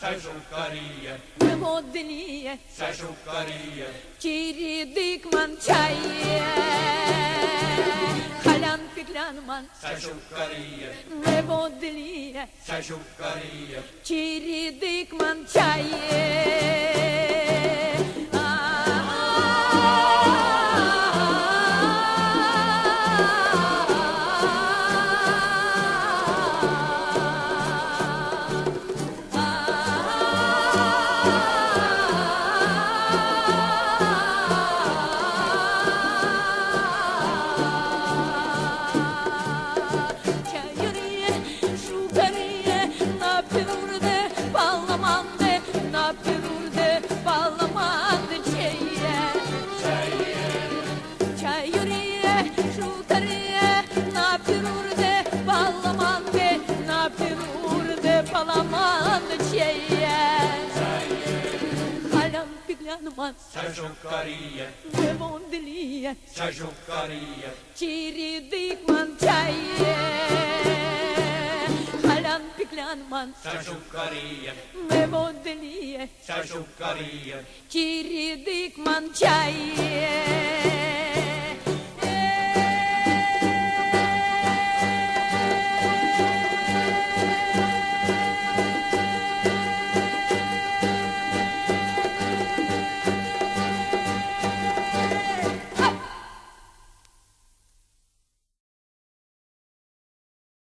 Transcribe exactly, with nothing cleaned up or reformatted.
Să jucărie, pe modelie, să jucărie, Chiridik man chaye, Halan piklan man, să jucărie, pe modelie, să jucărie, Chiridik man chaye. să jucărie, pe modelie, să jucărie, Chiridik man chaye, Halan piklan man, să jucărie, pe modelie, să jucărie, Chiridik man chaye.